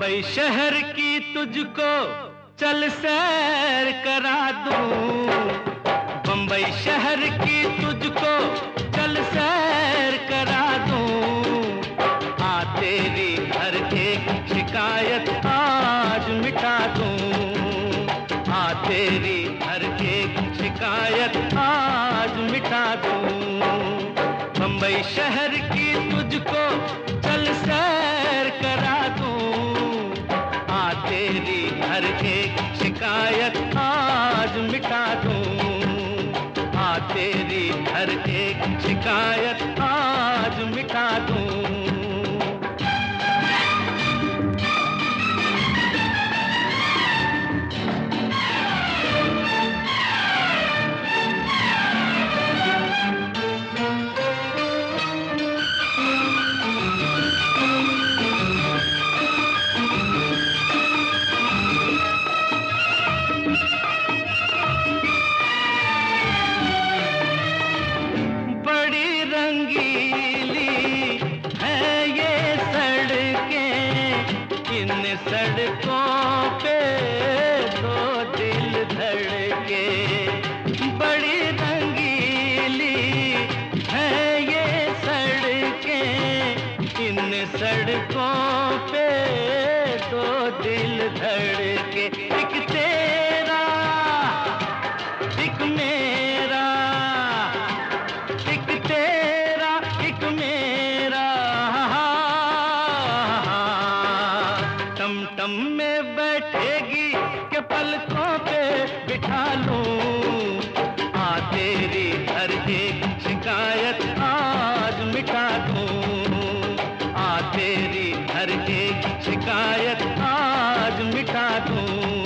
बम्बई शहर की तुझको चल सैर करा दूं, बम्बई शहर की तुझको चल सैर करा दूं। आ तेरी हर एक शिकायत आज मिटा दूं, आ तेरी हर एक शिकायत आज मिटा दूं। बम्बई शहर की तुझको चल सैर करा दूं, आ तेरी हर एक शिकायत आज मिटा दूं, आ तेरी हर एक शिकायत आज मिटा दूं। सड़कों पे दो दिल धड़के, बड़ी रंगीली है ये सड़कें, इन सड़कों पे दो दिल धड़के। एक तेरा एक मेरा, एक तेरा एक मेरा, टम में बैठेगी के पलकों पे बिठा लूं। आ तेरी हर एक शिकायत आज मिटा दूं, आ तेरी हर एक शिकायत आज मिटा दूं।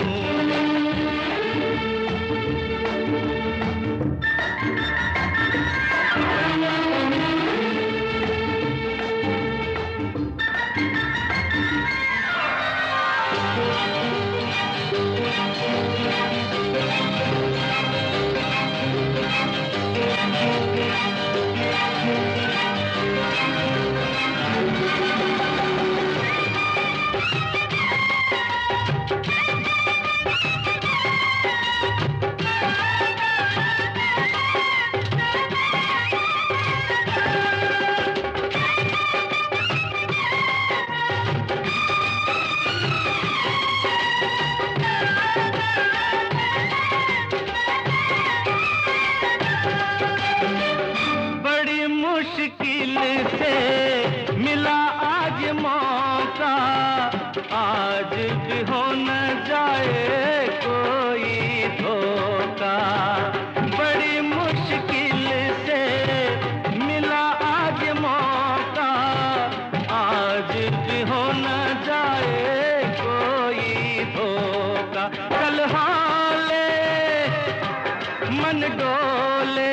मुश्किल से मिला आज मौका, आज भी हो न जाए कोई धोखा। बड़ी मुश्किल से मिला आज मौका, आज भी हो न जाए कोई धोखा। कल हाले मन डोले,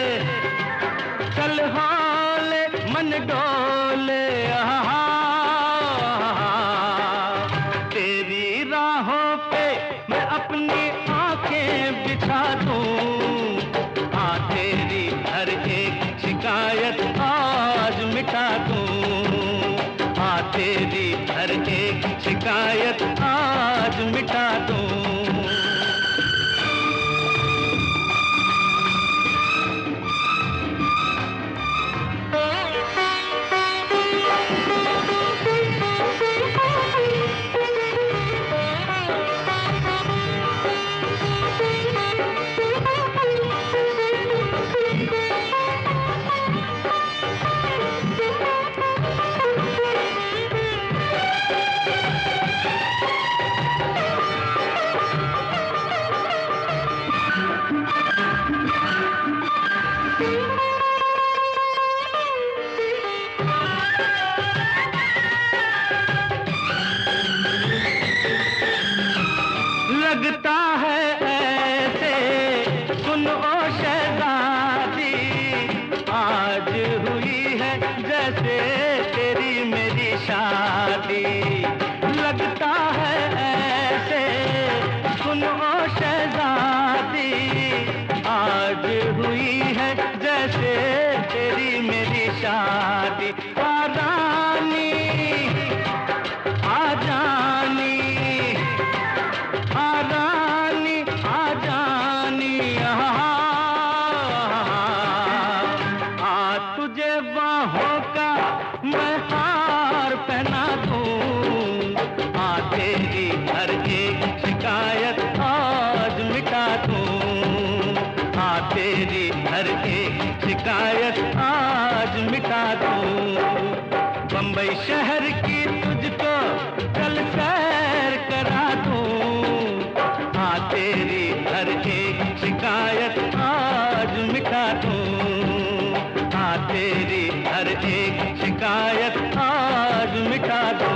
कल हाले मन डोले, तेरी राहों पे मैं अपनी आंखें बिछा दूं। आ तेरी हर एक शिकायत आज मिटा दूं, आ तेरी हर एक शिकायत आज मिटा दूं। लगता है ऐसे सुन ओ शहज़ादी, आज हुई है जैसे तेरी मेरी शादी। लगता है ऐसे सुन ओ शहज़ादी, आज हुई है जैसे तेरी मेरी शादी। आ रानी आ जान बाहों का मैं हार पहना दूं, तेरी हर एक शिकायत आज मिटा दूं, तेरी हर एक शिकायत आज मिटा दूं। बंबई शहर की तुझको कल सैर करा दूं, तेरी हर एक शिकायत आज मिटा दूं, तेरी हर एक शिकायत आज मिटा दूं।